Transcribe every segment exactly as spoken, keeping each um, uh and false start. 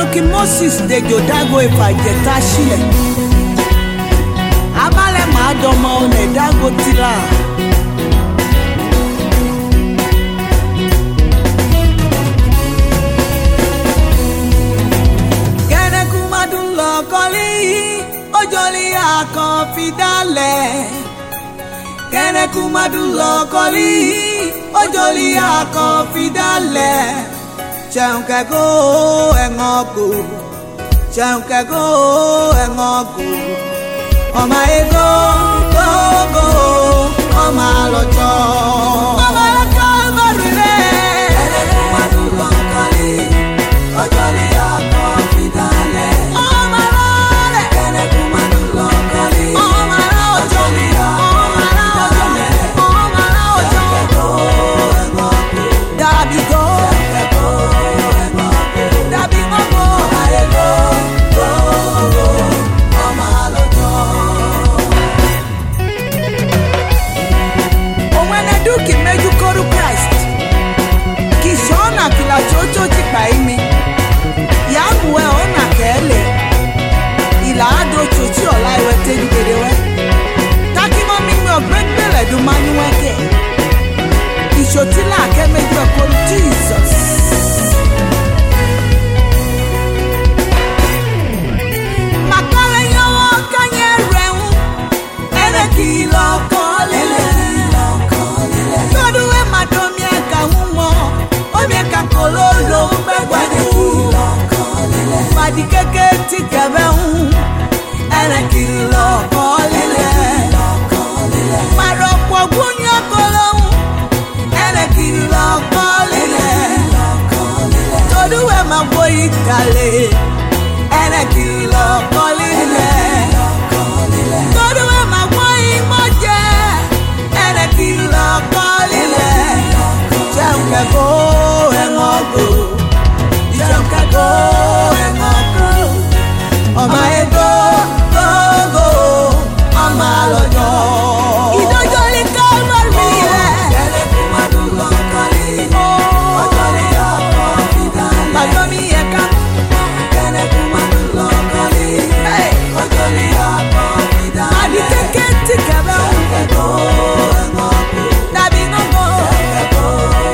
Maduki Moses de Jodago Ifajeta Shile Abale Madoma one Dago Tila Kene Kumadulo Koli Ojoli Akofidale Kene Kumadulo Koli Ojoli Akofidale Chanka go engoku Chanka go engoku Oh my go go go Oh my lojo Oh my lojo marule Kene kumadulo kali Ojoli akofidale Oh my lole Kene kumadulo kali Oh my lojo Oh my lojo Oh my lojo Chanka go engoku Dabi go Chocho chipaimi Yabuwe ona kele Ila ado chochi ola iwe teju gedewe Taki mo mingo brekbele du manu weke Ishotila keme jwe kolu Jesus Makale yowo kanye rewu Ene kilo kolile Koduwe madomi eka humo Omieka kololo megwani Madi keke tikebe hun Ene kilo kolile Marokwa gunyo kolo hun Ene kilo kolile Toduwe maboyi kale Ene kilo kolile Toduwe maboyi moje Ene kilo kolile Chanka go engoku Chanka go engoku Oh my go go go Oh my lojo Idojo li Calvary Kene kumadulo kali Ojoli akofidale Madomi eka Kene kumadulo kali Ojoli akofidale Adi keke tikebe Chanka go engoku Dabi ngongo Chanka go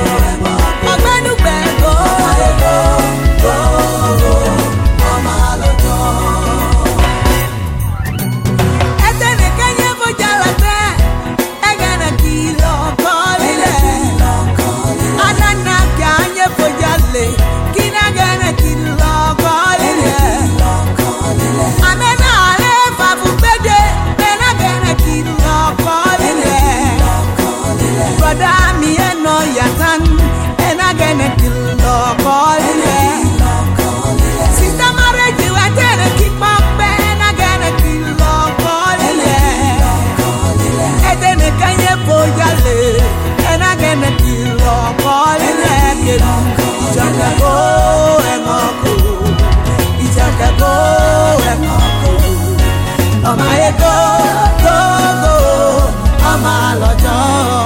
Oh my go go go Oh my lojo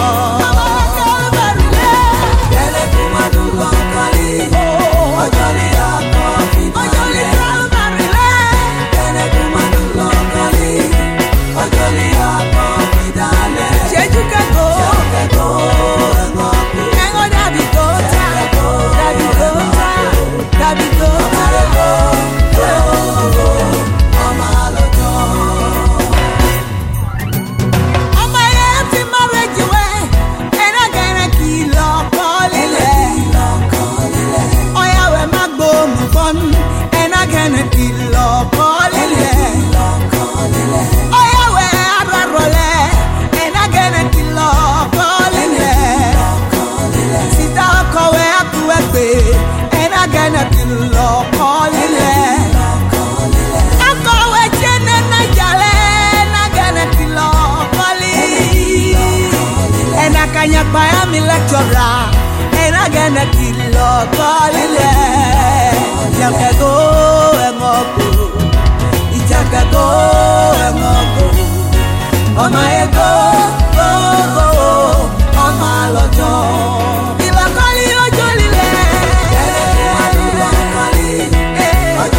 Kene kumadulo kali Ojoli akofidale Kene kumadulo kali Ojoli akofidale Chejuka go Chanka go engoku Engo dabi go Dabi go Dabi go Oh my lojo And I gonna kill all Kalile Chanka go engoku Chanka go engoku Oh my go go go Oh my lojo Ila kali ojolile Kene kumadulo kali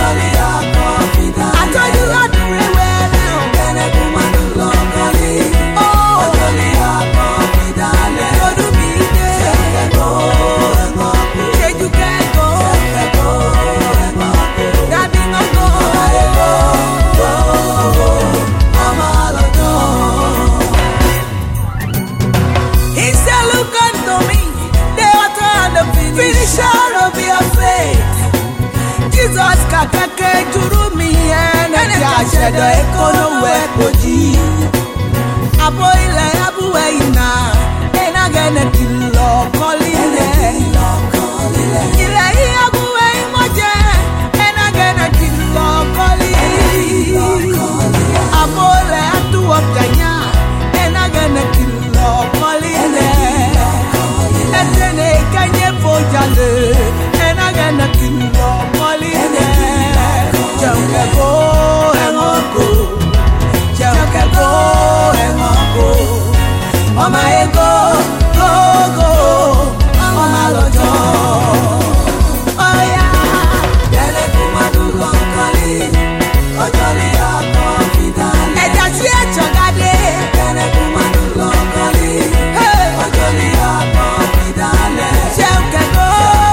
Shedo ekono we koji. Abo ile abu we ina. Ena gene kilo kolile. Ile i abu we imoje. Ena gene kilo kolile. Abo ile atu wapjanya. Ena gene kilo kolile. Etene kanye fojale. Ena gene kilo kolile. Chauke go engoko. Chauke go engoko. Oma ego go go. Oma lojo. Oh yeah. Dele kumadu lonkali. Ojoli ako fidale. Eja si echo gade. Dele kumadu lonkali. Ojoli ako fidale. Chauke go.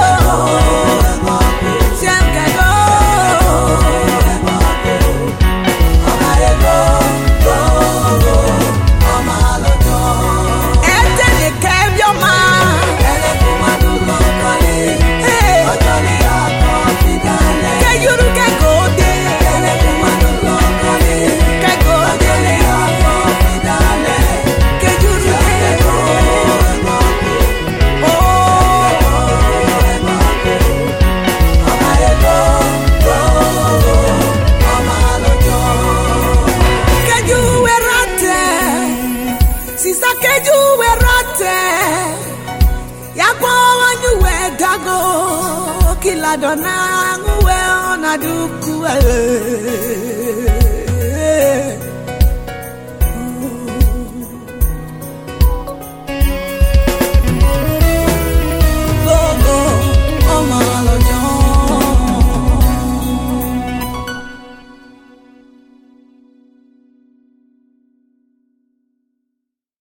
Chauke go. Dona nguwe ona duku